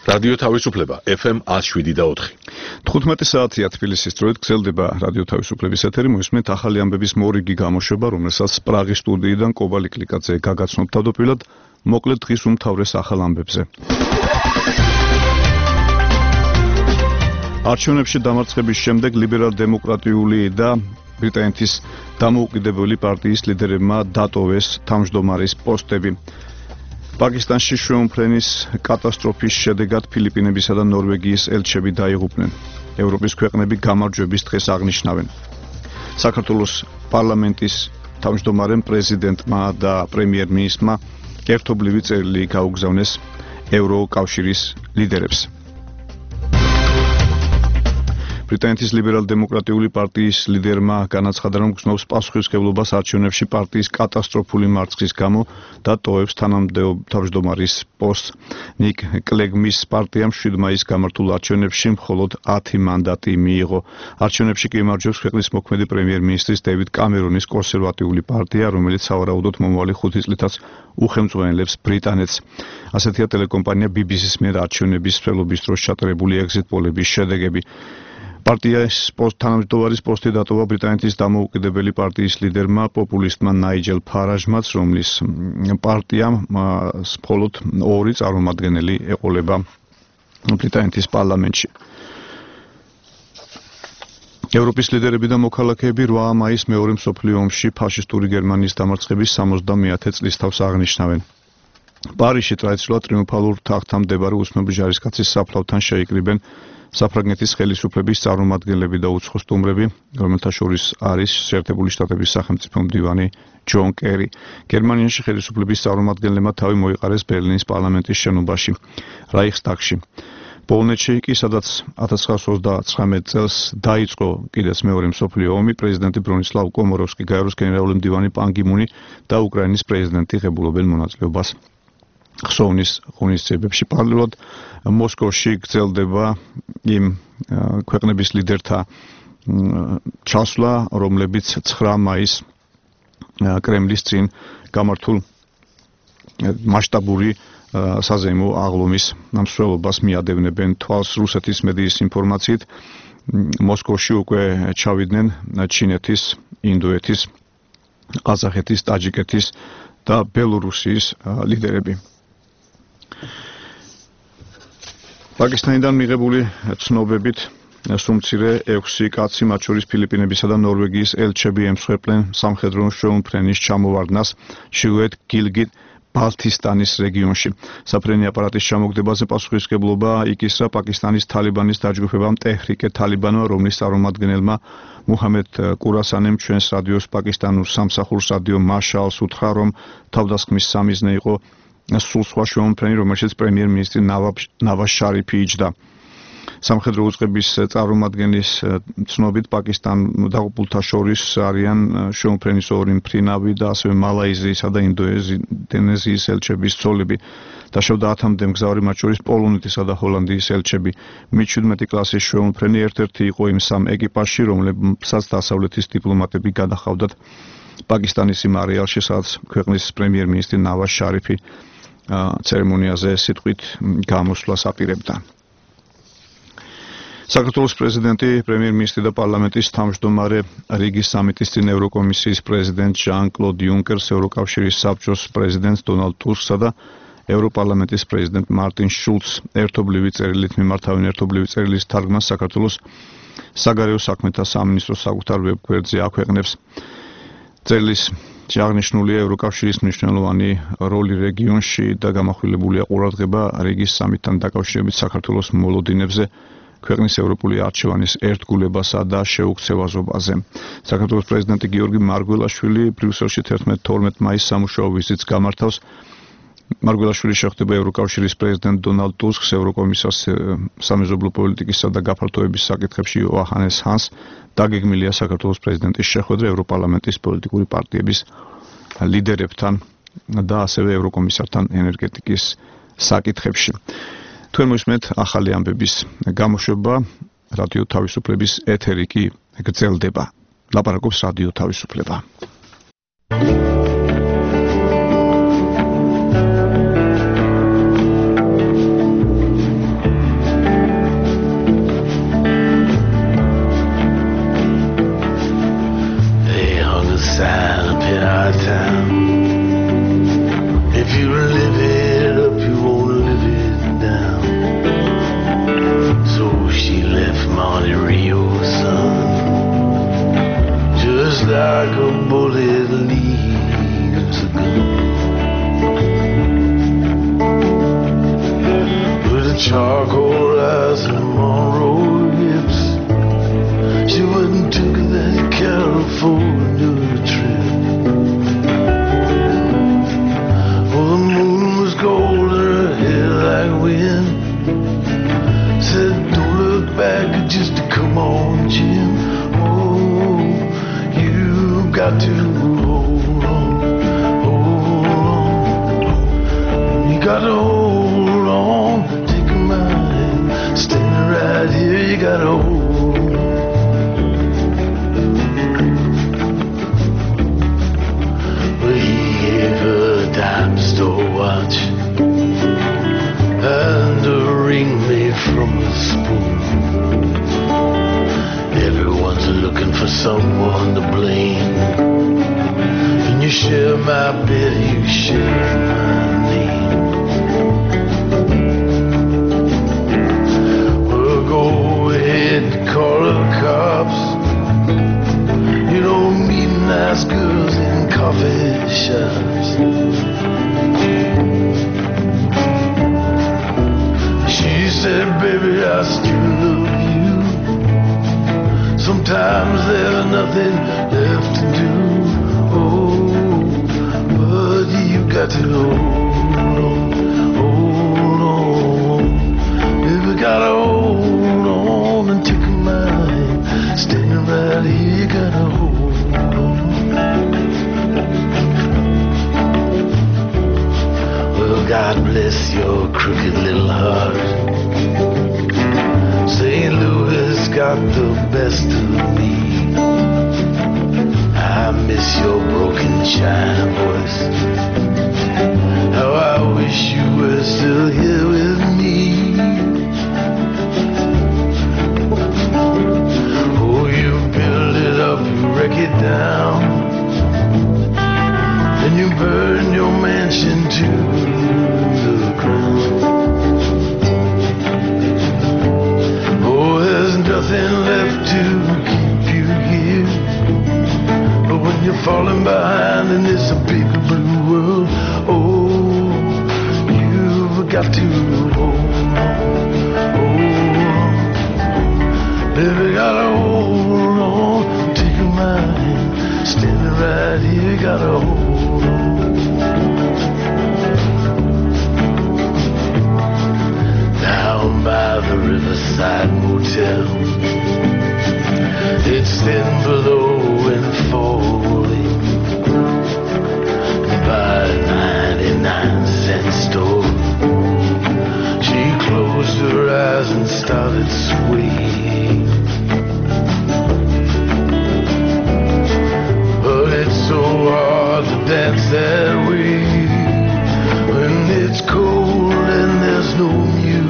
რადიო თავისუფლება FM 107.4. 15 საათია თბილისის დროით გრძელდება რადიო თავისუფლების ეთერი. მოისმენთ ახალი ამბების მორიგი გამოშვება, რომელსაც პრაღის სტუდიიდან კობალი კლიკაძე გაგაცნობთ თავდაპირველად, მოკლედ დღის უმთავრეს ახალ ამბებზე. არჩევნებში დამარცხების შემდეგ ლიბერალ-დემოკრატიული და ბრიტანეთის დამოუკიდებელი პარტიის ლიდერებმა დატოვეს თავმჯდომარის პოსტები. პაკისტანში შვეულმფრენის კატასტროფის შედეგად ფილიპინებისა და ნორვეგიის ელჩები დაიღუპნენ. ევროპის ქვეყნები გამარჯვების დღეს აღნიშნავენ. საქართველოს პარლამენტის თავმჯდომარემ პრეზიდენტმა და პრემიერ-მინისტრმა ერთობლივი წერილი გაუგზავნეს ევროკავშირის ლიდერებს. ბრიტანეთის ლიბერალ-დემოკრატიული პარტიის ლიდერმა განაცხადა, რომ გრძნობს პასუხისმგებლობას არჩევნებში პარტიის კატასტროფული მარცხის გამო და ტოვებს თავმჯდომარის პოსტს. ნიკ კლეგმის პარტიამ 7 მაისს გამართულ არჩევნებში მხოლოდ 10 მანდატი მიიღო. არჩევნებში კი იმარჯვებს ქვეყნის მოქმედი პრემიერ-მინისტრის დევიდ კამერონის კონსერვატიული პარტია, რომელიც სავარაუდოდ მომავალი 5 წლითაც უხელმძღვანელებს ბრიტანეთს. ასეთია ტელეკომპანია BBC-ს მიერ არჩევნების მსვლელობის დროს ჩატარებული ეგზიტ პოლების შედეგები. პარტიის თანამდებობის პოსტი დატოვა ბრიტანეთის დამოუკიდებელი პარტიის ლიდერმა პოპულისტმა ნაიჯელ ფარაჟმაც, რომლის პარტიამ მხოლოდ 2 წარმომადგენელი ეყოლება ბრიტანეთის პარლამენტში. ევროპის ლიდერები და მოქალაქეები 8 მაისს მეორე მსოფლიო ომში ფაშისტური გერმანიის დამარცხების 70-ე წლის თავს აღნიშნავენ. პარიზში ტრადიციულად ტრიუმფალურ თაღთან მდებარე უცნობი ჯარისკაცის საფლავთან შეიკრიბენ საფრანგეთის ხელისუფლების წარმომადგენლები და უცხო სტუმრები, რომელთა შორის არის შეერთებული შტატების სახელმწიფო მდივანი ჯონ კერი. გერმანიაში ხელისუფლების წარმომადგენლებმა თავი მოიყარეს ბერლინის პარლამენტის შენობაში, რაიხსტაგში. პოლონეთში კი, სადაც 1939 წელს დაიწყო კიდეც მეორე მსოფლიო ომი, პრეზიდენტი ბრონისლავ კომოროვსკი, გაეროს გენერალური მდივანი პან გი მუნი და უკრაინის პრეზიდენტი ღებულობენ მონაწილეობას ხსოვნის ღონისძიებებში. პარალელურად მოსკოვში გრძელდება იმ ქვეყნების ლიდერთა ჩასვლა, რომლებიც 9 მაისს კრემლის წინ გამართულ მასშტაბური საზეიმო აღლუმის მსვლელობას მიადევნებენ. თვალს რუსეთის მედიის ინფორმაციით, მოსკოვში უკვე ჩავიდნენ ჩინეთის, ინდოეთის, ყაზახეთის, ტაჯიკეთის და ბელორუსიის ლიდერები. პაკისტანიდან მიღებული ცნობებით სუმცირე 6 კაცი, მათ შორის ფილიპინებისა და ნორვეგიის ელჩები ემსხვერპლენ სამხედრო შვეულმფრენის ჩამოვარდნას ჩრდილოეთ გილგიტ ბალტისტანის რეგიონში. საფრენი აპარატის ჩამოგდებაზე პასუხისმგებლობა იკისრა პაკისტანის თალიბანის დაჯგუფებამ ტეჰრიკე თალიბანმა, რომლის წარმომადგენელმა მუჰამედ კურასანემ ჩვენს რადიოს პაკისტანურ სამსახურს რადიო მაშალს უთხრა, რომ თავდასხმის სამიზნე იყო სულ სხვა შვეულმფრენი, რომელშიც პრემიერ-მინისტრი ნავაზ შარიფი იჯდა. სამხედრო უწყების წარმომადგენლის ცნობით პაკისტან დაღუპულთა შორის არიან შვეულმფრენის 2 მფრინავი და ასევე მალაიზიისა და ინდონეზიის ელჩების ცოლები. დაშავდა 10-მდე მგზავრი, მათ შორის პოლონეთისა და ჰოლანდიის ელჩები. მი-17 კლასის შვეულმფრენი ერთ-ერთი იყო იმ 3 ეკიპაჟში, რომლებსაც დასავლეთის დიპლომატები გადახავდათ პაკისტანის იმ არეალში, სადაც ქვეყნის პრემიერ-მინისტრი ნავაზ შარიფი ცერემონიაზე სიტყვით გამოსვლას აპირებდა. საქართველოს პრეზიდენტი, პრემიერ-მინისტრი და პარლამენტის თავმჯდომარე რიგის სამიტის წინ ევროკომისიის პრეზიდენტ ჟან-კლოდ იუნკერს, ევროკავშირის საბჭოს პრეზიდენტს დონალდ ტუსკსა და ევროპარლამენტის პრეზიდენტ მარტინ შულცს ერთობლივი წერილით მიმართავენ. ერთობლივი წერილის თარგმანს საქართველოს საგარეო საქმეთა სამინისტრო საკუთარ ვებგვერდზე აქვეყნებს. წერილის აღნიშნულია ევროკავშირის მნიშვნელოვანი როლი რეგიონში და გამახვილებულია ყურადღება რიგის სამიტთან დაკავშირებით საქართველოს მოლოდინებზე, ქვეყნის ევროპული არჩევანის ერთგულებასა და შეუქცევაზობაზე. საქართველოს პრეზიდენტი გიორგი მარგველაშვილი ბრიუსელში 11-12 მაისს სამუშაო ვიზიტს გამართავს. მარგველაშვილი შეხვდება ევროკავშირის პრეზიდენტ დონალდ ტუსკს, ევროკომისარს სამეზობლო პოლიტიკისა და გაფართოების საკითხებში იოჰანეს ჰანს. დაგეგმილია საქართველოს პრეზიდენტის შეხვედრა ევროპარლამენტის პოლიტიკური პარტიების ლიდერებთან და ასევე ევროკომისართან ენერგეტიკის საკითხებში. თქვენ მოისმენთ ახალი ამბების გამოშვება, რადიო თავისუფლების ეთერი კი გრძელდება. ლაპარაკობს რადიო თავისუფლება. sign up in our town. If you live it up, you won't live it down. So she left Monte Rio, son, just like a bullet leaves a gun. With a charcoal eyes and Monroe hips, she wouldn't took that California trip. Well, the moon was gold and her hair like wind. Said, don't look back, just come on, Jim. Oh, you got to hold on, hold on. You got to hold on, take my hand, standing right here, you got to hold on. Dime store watch and a ring made from a spoon. Everyone's looking for someone to blame. And you share my bed, you share my name. Well, go ahead and call the cops. You don't meet nice girls in coffee shops. She said, baby, I still love you. Sometimes there's nothing left to do. Oh, but you got to hold on. Baby, gotta hold on and take my hand. Standing right here, you gotta hold on. God bless your crooked little heart. St. Louis got the best of me. I miss your broken China voice. How I wish you were still here with me. Oh, you build it up, you wreck it down, and you burn your mansion too. Oh, there's nothing left to keep you here. But when you're falling behind in this big blue world, oh, you've got to hold on, hold on. Baby, gotta hold on, take my hand, standing right here, gotta hold on. By the Riverside Motel, it's thin below and falling. By a 99-cent store, she closed her eyes and started swaying. But it's so hard to dance that way when it's cold and there's no music.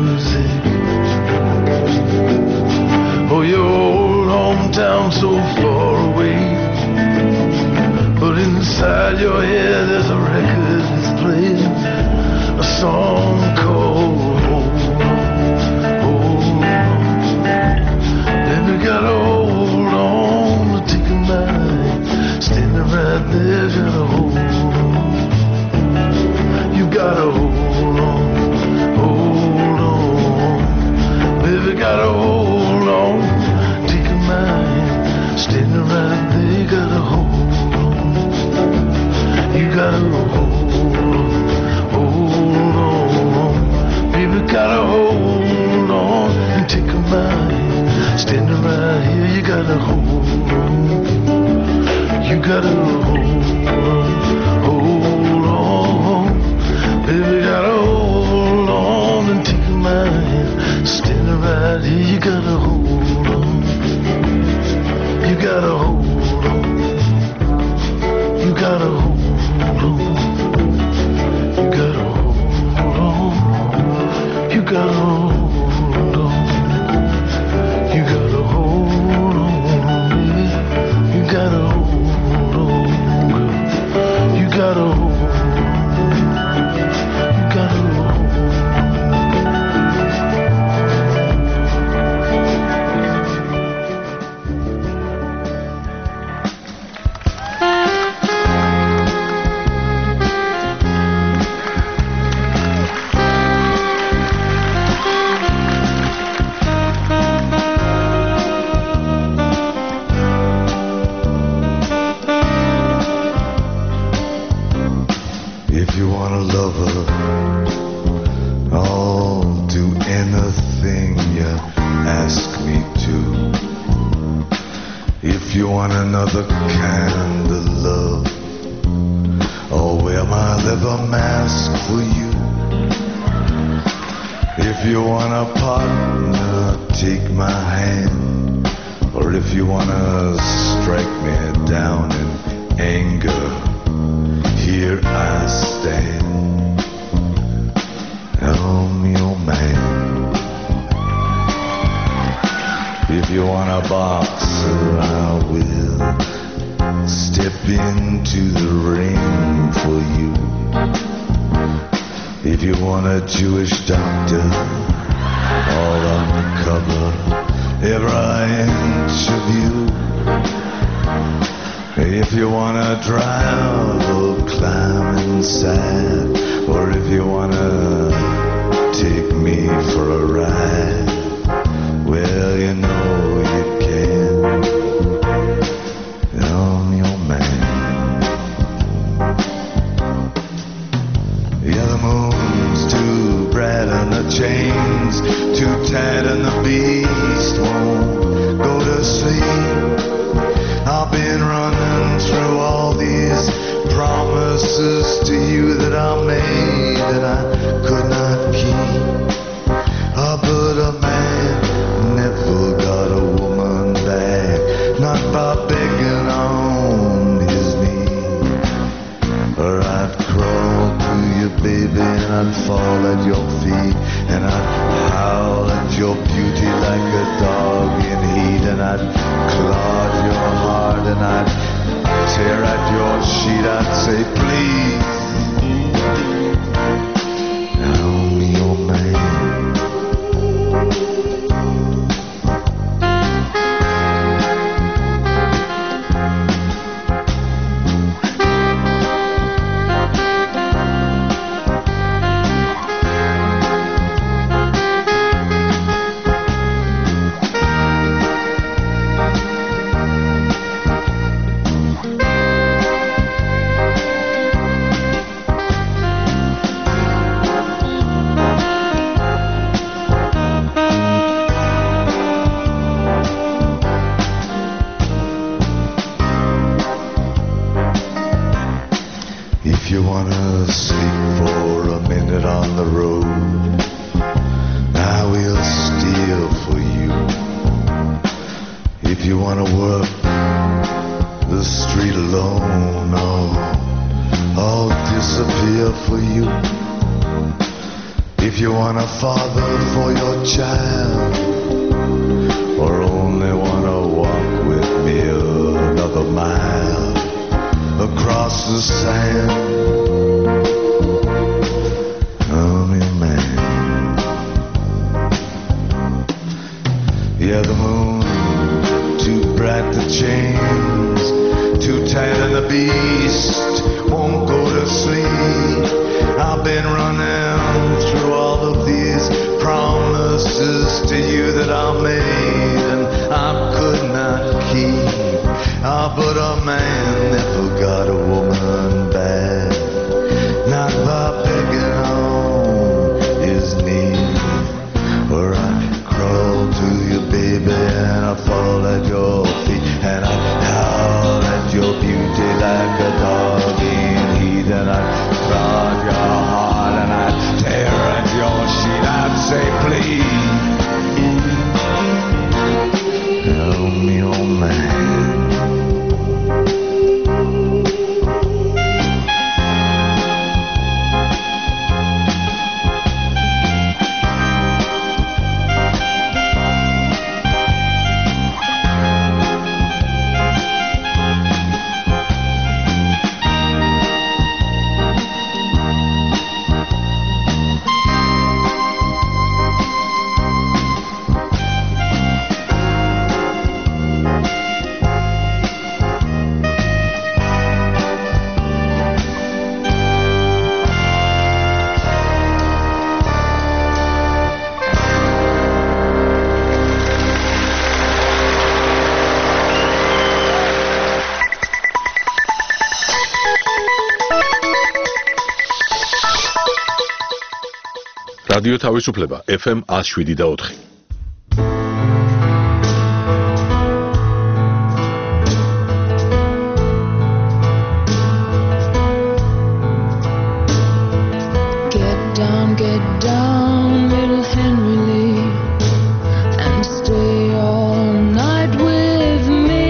Oh, your old hometown so far away, but inside your head there's a record that's playing a song called Hold On, Hold On. Baby, gotta hold on to take a mind, standing right there, gotta hold on. You gotta hold on, hold on. Baby, gotta hold on, take a mind, standing right there, gotta hold on. You gotta hold on. Baby, gotta hold on and take a mind, standing right here, you gotta hold on. You gotta hold on. Baby, wanna love her, I'll do anything you ask me to. If you want another kind of love, I'll wear my leather mask for you. If you want a partner, take my hand. Or if you wanna strike me down in anger, here I stand. I'm your man. If you want a boxer, I will step into the ring for you. If you want a Jewish doctor, I'll uncover every inch of you. If you wanna drive or climb inside, or if you wanna take me for a ride, well, you know you can. I'm your man. Yeah, the moon's too bright and the chains too tight and the beast won't go to sleep. I've been running through all these promises to you that I made that I could not keep. But a man never got a woman back, not by begging on his knees. Or I'd crawl to you, baby, and I'd fall at your feet, and I'd howl at your beauty like a dog in heat, and I'd clog your heart, and I'd tear at your sheet. I'd say, please, I'm your man. If you wanna sleep for a minute on the road, I will steal for you. If you wanna work the street alone, I'll disappear for you. If you want a father for your child, or only wanna walk with me another mile across the sand, I'm your man. Yeah, the moon too bright, the chains too tight, and the beast won't go to sleep. I've been running through all of these promises to you that I made and I could not keep. But a man never got a woman back, not by begging on his knees. Or I'd crawl to you, baby, and I'd fall at your feet, and I'd howl at your beauty like a dog in heat, and I'd clog your heart, and I'd tear at your sheet. I'd say, please, I'm your man. რადიო თავისუფლება FM 107.4. Get down, little Henry Lee, and stay all night with me.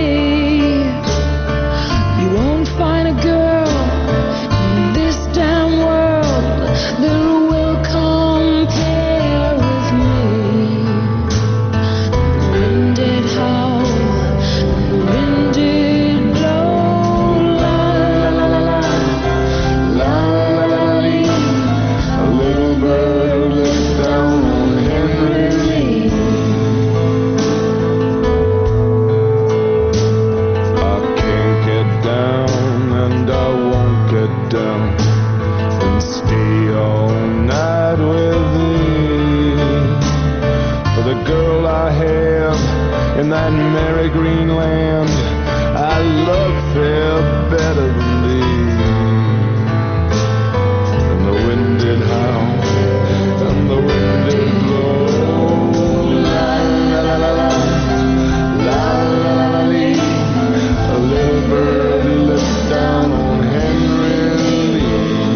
You won't find a girl in this damn world that will compare with me. The wind did howl, the wind did blow, la la la la la la la la. A little bird looked down on Henry Lee. I can't get down and I won't get down and stay all night with thee. For the girl I have in that merry green land, I love fair better than thee. And the wind did howl and the wind did blow, la la la la la, la la la la lee. A little bird looked down on Henry Lee.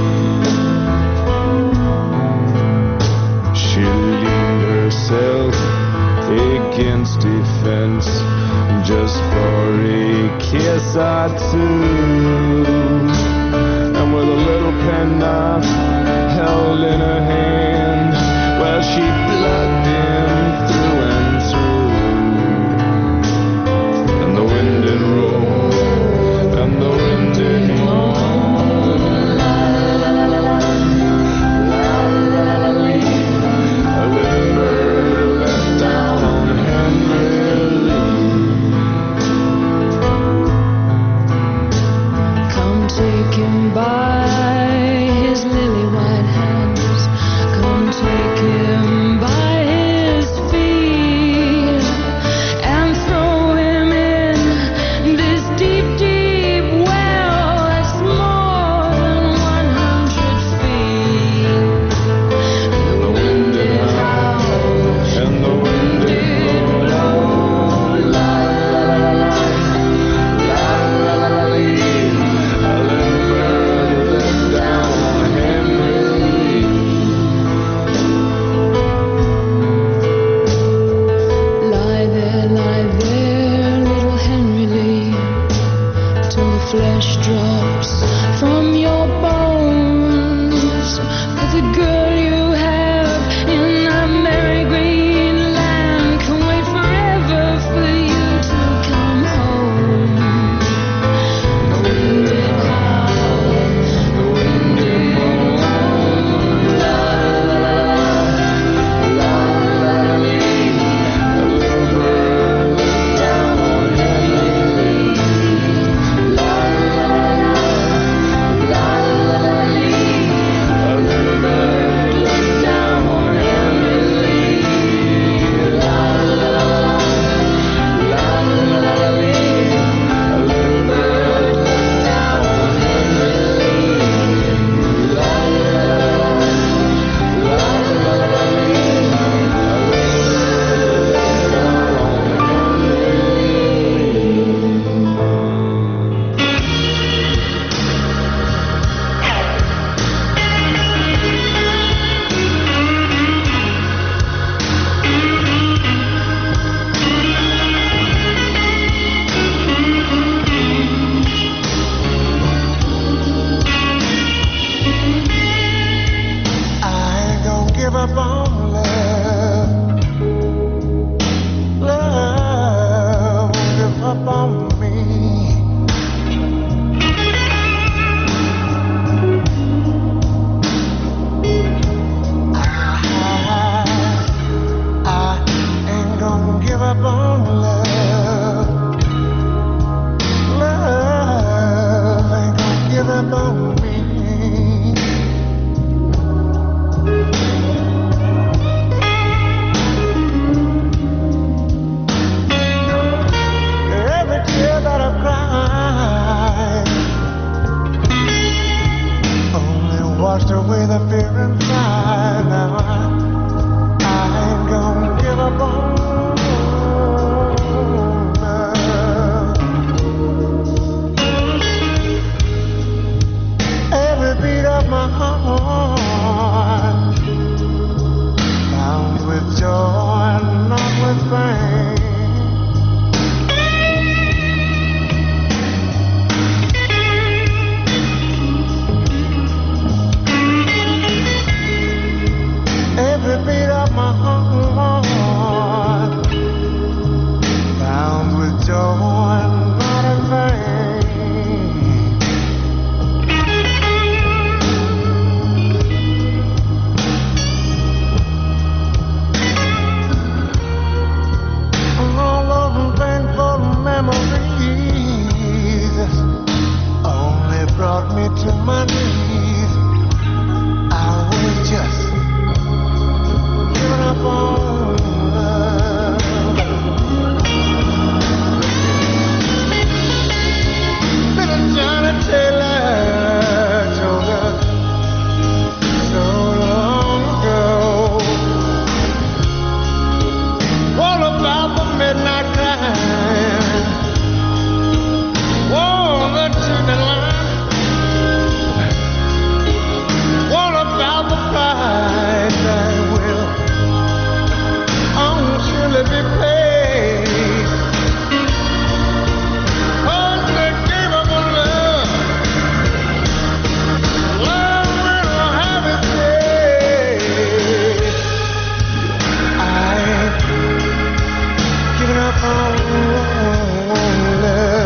She leaned herself against a fence just for a kiss or two, and with a little penknife held in her hand, well, she plugged him through and through. And the wind did roll, and the wind did moan, la la la la la, la la la la lee. A little bird let down on Henry Lee. Come take him by his lily white hands. Come take him by his feet and throw him in this deep, deep well that's more than 100 feet. And the wind did howl and the wind did blow, la la la la la, la la la lee. A little bird let down on Henry Lee. Lie there, little Henry Lee, till the flesh drops from your bones. For the girl you have in that merry green land can wait forever for you to come home. The wind did howl, the wind did moan, la la la la, la la la lee. A little bird looked down on Henry Lee, la la la la, la la la lee. A little bird looked down on Henry Lee, la la la la, la la la lee. A little bird looked down on Henry Lee, la la la la, la la la lee. A little bird looked down on I ain't gonna give up on love. Love won't give up on me. I ain't gonna give up on love. Love ain't gonna give up on me. Every tear that I've cried washed away the fear inside. ain't gonna give up on love. Every beat of my heart bound with joy, not with pain. Every beat of my heart bound with joy, not in vain. All those painful memories only brought me to my knees. I was just giving up on love. Little Johnny Taylor told us so long ago all about the midnight climb, all the children line, all about the price that will surely be paid. Cause they gave up on love. Love will have its day. I ain't giving up on love.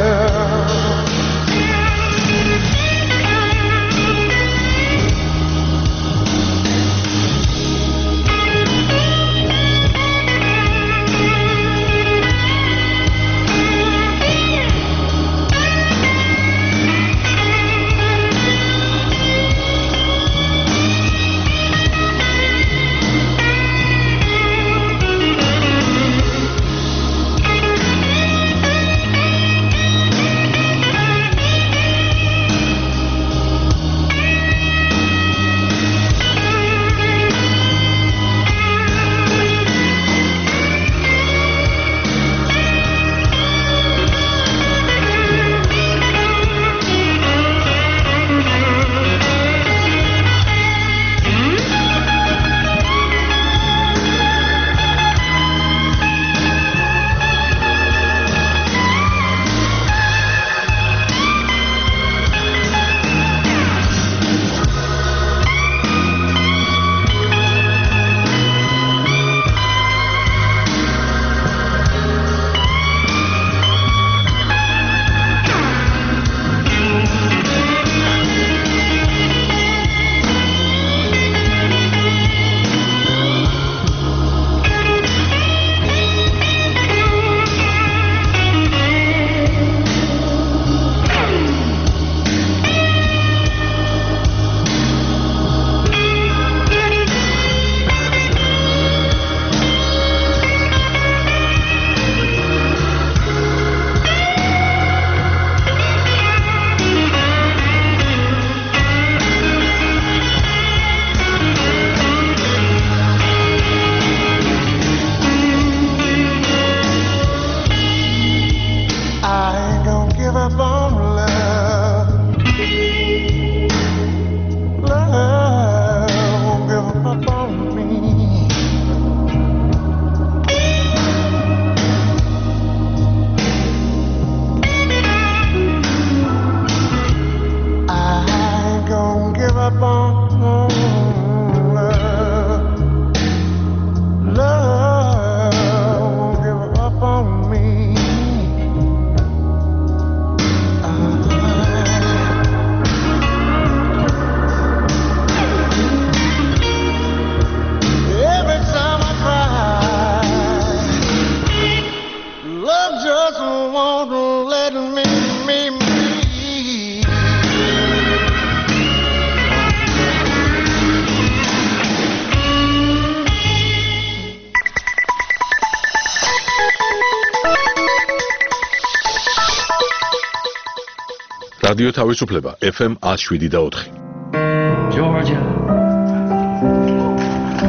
რადიო თავისუფლება FM 107.4. Georgia,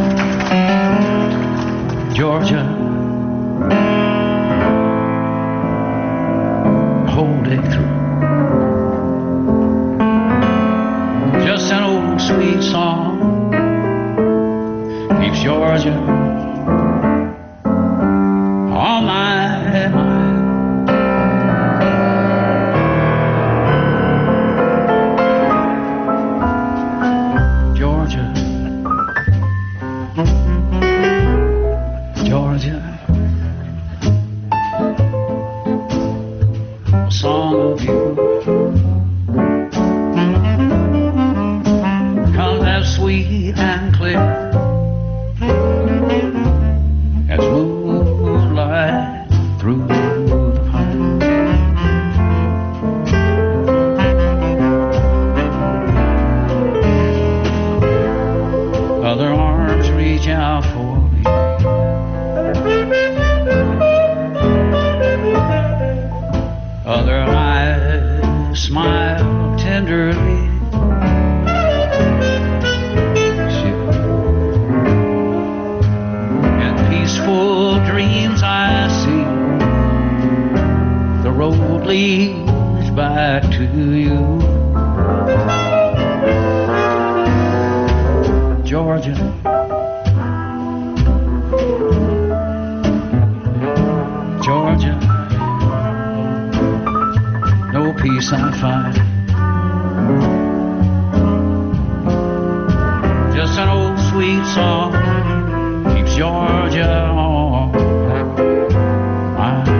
Georgia, whole day through. Just an old sweet song keeps Georgia on my mind. Georgia, Georgia, a song of you comes as sweet and clear as moonlight through the pine. Other arms reach out for me. Other eyes smile tenderly. And peaceful dreams I see. The road leads back to you. Georgia, Georgia, no peace I find. Just an old sweet song keeps Georgia on my mind.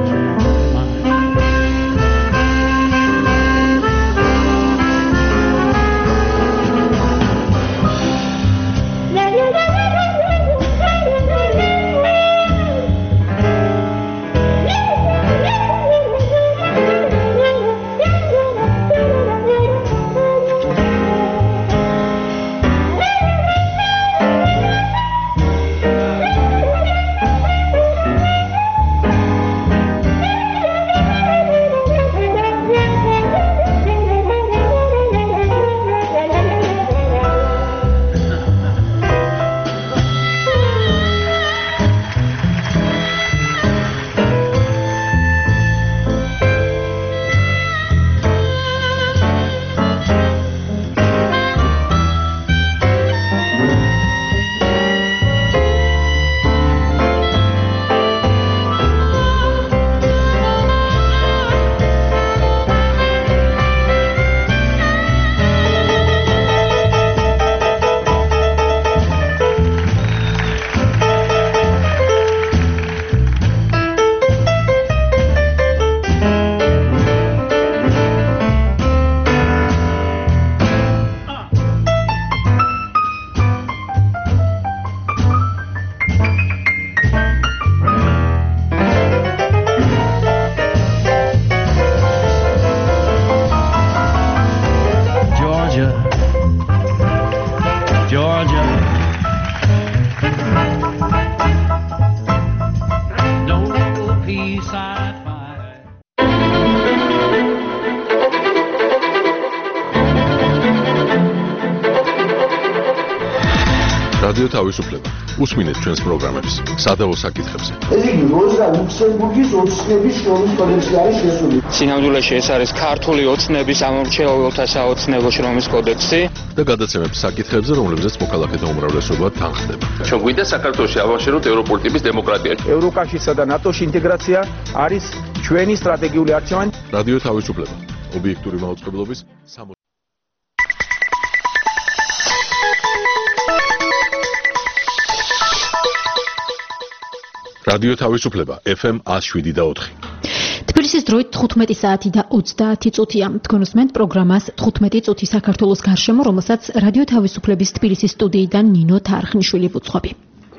Georgia, no peace I find. რადიო თავისუფლება. უსმინეთ ჩვენს პროგრამებს სადავო საკითხებზე. ეს იგი როზა ლუქსემბურგის ოცნების შრომის კოდექსი არის შესული. სინამდვილეში ეს არის ქართული ოცნების ამორჩეულთა საოცნებო შრომის კოდექსი და გადაცემებს საკითხებზე, რომლებზეც მოქალაქეთა უმრავლესობა თანხდება. ჩვენ გვინდა საქართველოში ავაშეროთ ევროპული ტიპის დემოკრატია. ევროკავშირსა და ნატოში ინტეგრაცია არის ჩვენი სტრატეგიული არჩევანი. რადიო თავისუფლება. ობიექტური მაუწყებლობის რადიო თავისუფლება FM 107.4. თბილისის დროით 15 საათი და 30 წუთია. თქვენ უსმენთ პროგრამას 15 წუთი საქართველოს გარშემო, რომელსაც რადიო თავისუფლების თბილისის სტუდიიდან ნინო თარხნიშვილი ვუძღვები.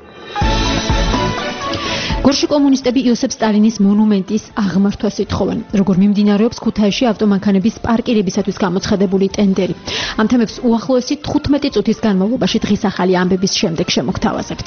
გორში კომუნისტები იოსებ სტალინის მონუმენტის აღმართვას ითხოვენ. როგორ მიმდინარეობს ქუთაისში ავტომანქანების პარკირებისათვის გამოცხადებული ტენდერი. ამ თემებს უახლოესი 15 წუთის განმავლობაში დღის ახალი ამბების შემდეგ შემოგთავაზებთ.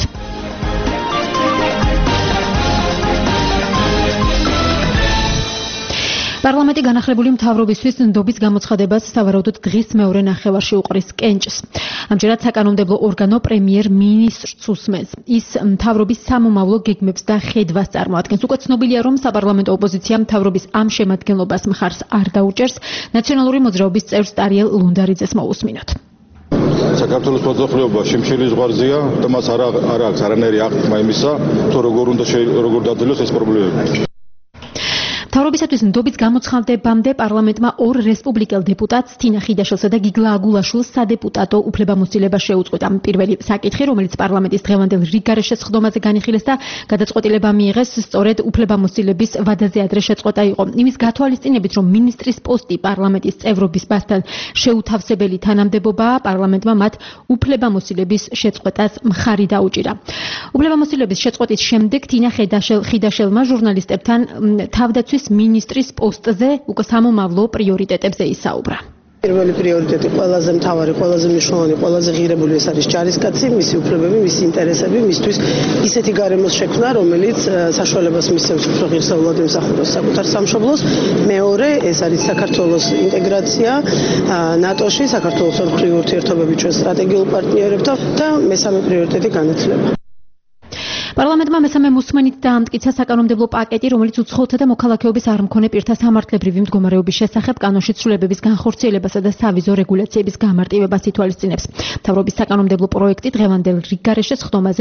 პარლამენტი განახლებული მთავრობისთვის ნდობის გამოცხადებას სავარაუდოდ დღის მეორე ნახევარში უყრის კენჭს. ამჯერად საკანონმდებლო ორგანო პრემიერ-მინისტრს უსმენს. ის მთავრობის სამომავლო გეგმებს და ხედვას წარმოადგენს. უკვე ცნობილია, რომ საპარლამენტო ოპოზიცია მთავრობის ამ შემადგენლობას მხარს არ დაუჭერს. ნაციონალური მოძრაობის წევრს ტარიელ ლუნდარიძეს მოусმინოთ. საქართველოს მოძრაობა შიმშილის ზღვარზეა და მას არ აქვს არანაირი აღთქმა იმისა, თუ როგორ დაძლევს ეს პრობლემები. მთავრობისათვის ნდობის გამოცხადებამდე პარლამენტმა ორ რესპუბლიკელ დეპუტატს თინა ხიდაშელსა და გიგლა აგულაშვილს სადეპუტატო უფლებამოსილება შეუწყვეტა. პირველი საკითხი, რომელიც პარლამენტის დღევანდელ რიგგარეშე სხდომაზე განიხილეს და გადაწყვეტილება მიიღეს, სწორედ უფლებამოსილების ვადაზე ადრე შეწყვეტა იყო. იმის გათვალისწინებით, რომ მინისტრის პოსტი პარლამენტის წევრობისთან შეუთავსებელი თანამდებობაა, პარლამენტმა მათ უფლებამოსილების შეწყვეტას მხარი დაუჭირა. უფლებამოსილების შეწყვეტის შემდეგ თინა ხიდაშელმა ჟურნალისტებთან თავდაცვის მინისტრის პოსტზე უკვე სამომავლო პრიორიტეტებზე ისაუბრა. პირველი პრიორიტეტი ყველაზე მთავარი, ყველაზე მნიშვნელოვანი, ყველაზე ღირებული ეს არის ჯარისკაცი, მისი უფლებები, მისი ინტერესები, მისთვის ისეთი გარემოს შექმნა, რომელიც საშუალებას მისცემს უფრო ღირსეულად ემსახუროს საკუთარ სამშობლოს. მეორე, ეს არის საქართველოს ინტეგრაცია ნატოში, საქართველოს ორმხრივი ურთიერთობები ჩვენ სტრატეგიულ პარტნიორებთან და მესამე პრიორიტეტი განათლება. პარლამენტმა მესამე მოსმენით დაამტკიცა საკანონმდებლო პაკეტი, რომელიც უცხოთა და მოქალაქეობის არ მქონე პირთა სამართლებრივი მდგომარეობის შესახებ კანონში ცვლილებების განხორციელებასა და სავიზო რეგულაციების გამარტივებას ითვალისწინებს. მთავრობის საკანონმდებლო პროექტი დღევანდელ რიგგარეშე სხდომაზე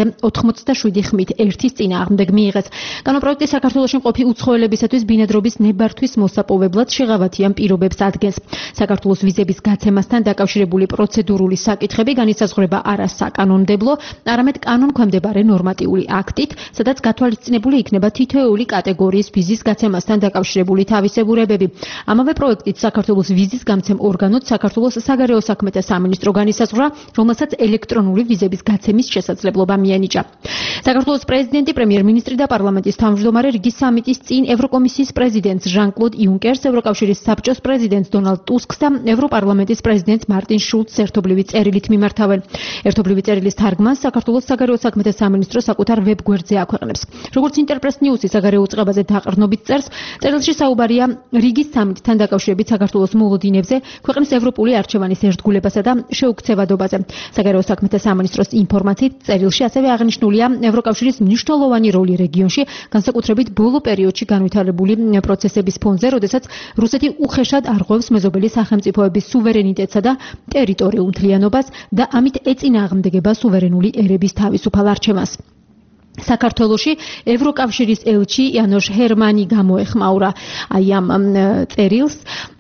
87 ხმით ერთის წინააღმდეგ მიიღეს. კანონპროექტი საქართველოში მყოფი უცხოელებისათვის ბინადრობის ნებართვის მოსაპოვებლად შეღავათიან პირობებს ადგენს. საქართველოს ვიზების გაცემასთან დაკავშირებული პროცედურული საკითხები განისაზღვრება არა საკანონმდებლო, არამედ კანონქვემდებარე ნორმატიული აქტით, სადაც გათვალისწინებული იქნება თითოეული კატეგორიის ვიზის გაცემასთან დაკავშირებული თავისებურებები. ამავე პროექტით საქართველოს ვიზის გამცემ ორგანოც საქართველოს საგარეო საქმეთა სამინისტრო განისაზღვრა, რომელსაც ელექტრონული ვიზების გაცემის შესაძლებლობა მიენიჭა. საქართველოს პრეზიდენტი, პრემიერ-მინისტრი და პარლამენტის თავმჯდომარე რიგის სამიტის წინ ევროკომისიის პრეზიდენტს ჟან-კლოდ იუნკერს, ევროკავშირის საბჭოს პრეზიდენტს დონალდ ტუსკს და ევროპარლამენტის პრეზიდენტს მარტინ შულცს ერთობლივი წერილით მიმართავენ. ერთობლივი წერილის თარგმანს საქართველოს საგარეო საქმეთა სამინისტრო საკუთარ ვებ-გვერდზე აქვეყნებს. როგორც ინტერპრეს ნიუსი საგარეო უწყებაზე დაყრდნობით წერს, წერილში საუბარია რიგის სამიტთან დაკავშირებით საქართველოს მოლოდინებზე, ქვეყნის ევროპული არჩევანის ერთგულებასა და შეუქცევადობაზე. საგარეო საქმეთა სამინისტროს ინფორმაციით წერილში ასევე აღნიშნულია ევროკავშირის მნიშვნელოვანი როლი რეგიონში, განსაკუთრებით ბოლო პერიოდში განვითარებული პროცესების ფონზე, როდესაც რუსეთი უხეშად არღვევს მეზობელი სახელმწიფოების სუვერენიტეტსა და ტერიტორიულ მთლიანობას და ამით ეწინააღმდეგება სუვერენული ერების თავისუფალ არჩევანს. საქართველოში ევროკავშირის ელჩი იანოშ ჰერმანი გამოეხმაურა ამ წერილს.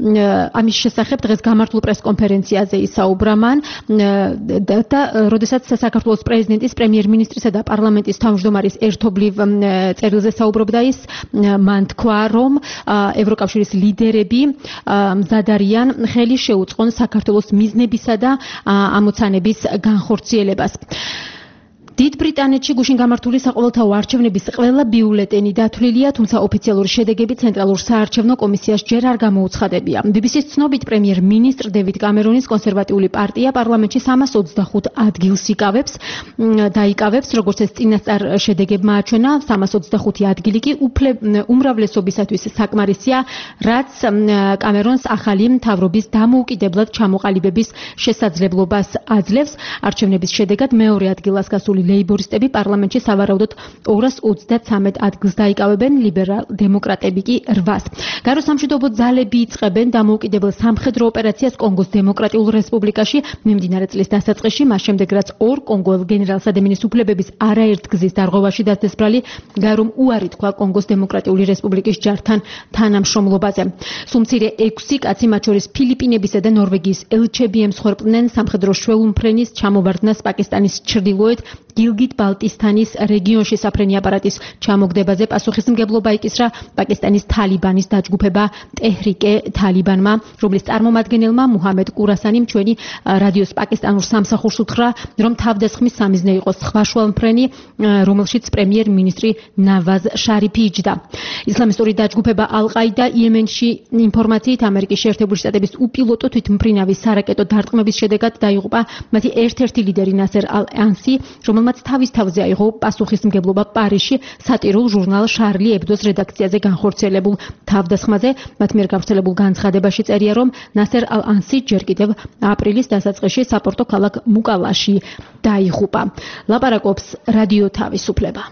ამის შესახებ დღეს გამართულ პრესკონფერენციაზე ისაუბრა მან და როდესაც საქართველოს პრეზიდენტის, პრემიერ-მინისტრისა და პარლამენტის თავმჯდომარის ერთობლივ წერილზე საუბრობდა ის, მან თქვა, რომ ევროკავშირის ლიდერები მზად არიან ხელი შეუწყონ საქართველოს მიზნებისა და ამოცანების განხორციელებას. დიდ ბრიტანეთში გუშინ გამართული საყოველთაო არჩევნების ყველა ბიულეტენი დათვლილია, თუმცა ოფიციალური შედეგები ცენტრალურ საარჩევნო კომისიას ჯერ არ გამოუცხადებია. BBC-ს ცნობით პრემიერ-მინისტრ დევიდ კამერონის კონსერვატიული პარტია პარლამენტში 325 ადგილს დაიკავებს, როგორც ეს წინასწარ შედეგებმა აჩვენა, 325 ადგილი კი უმრავლესობისათვის საკმარისია, რაც კამერონს ახალი მთავრობის დამოუკიდებლად ჩამოყალიბების შესაძლებლობას აძლევს. არჩევნების შედეგად მეორე ადგილას გასული ლეიბორისტები პარლამენტში სავარაუდოდ 233 ადგილს დაიკავებენ, ლიბერალ-დემოკრატები კი 8-ს. გარო სამშვიდობო ძალები იწყებენ დამოუკიდებელ სამხედრო ოპერაციას კონგოს დემოკრატიულ რესპუბლიკაში მიმდინარე წლის დასაწყისში, მას შემდეგ რაც ორ კონგოელ გენერალ-სადემინის უფლებების არაერთგზის დარღვევაში დასდეს ბრალი, გარომ უარი თქვა კონგოს დემოკრატიული რესპუბლიკის ჯართან თანამშრომლობაზე. სულ მცირე 6 კაცი, მათ შორის ფილიპინებისა და ნორვეგიის ელჩები ემსხვერპლნენ სამხედრო შვეულმფრენის ჩამოვარდნას პაკისტანის ჩრდილოეთ გილგიტ-ბალტისტანის რეგიონში საფრენი აპარატის ჩამოგდებაზე პასუხისმგებლობა იკისრა პაკისტანის თალიბანის დაჯგუფება ტეჰრიკე თალიბანმა, რომლის წარმომადგენელმა მუჰამედ კურასანიმ ჩვენი რადიოს პაკისტანურ სამსახურს უთხრა, რომ თავდასხმის სამიზნე იყო სხვა შუალმფრენი, რომელშიც პრემიერ-მინისტრი ნავაზ შარიფი იჯდა. ისლამისტური დაჯგუფება ალ-ყაიდა იემენში ინფორმაციით ამერიკის შეერთებული შტატების უპილოტო თვითმფრინავის სარაკეტო დარტყმების შედეგად დაიღუპა მათი ერთ-ერთი ლიდერი ნასერ ალ-ანსი, რომელმაც რომელმაც თავის თავზე აიღო პასუხისმგებლობა პარიზში სატირულ ჟურნალ შარლი ებდოს რედაქციაზე განხორციელებულ თავდასხმაზე. მათ მიერ გავრცელებულ განცხადებაში წერია, რომ ნასერ ალ-ანსი ჯერ კიდევ აპრილის დასაწყისში საპორტო ქალაქ მუკალაში დაიღუპა. ლაპარაკობს რადიო თავისუფლება.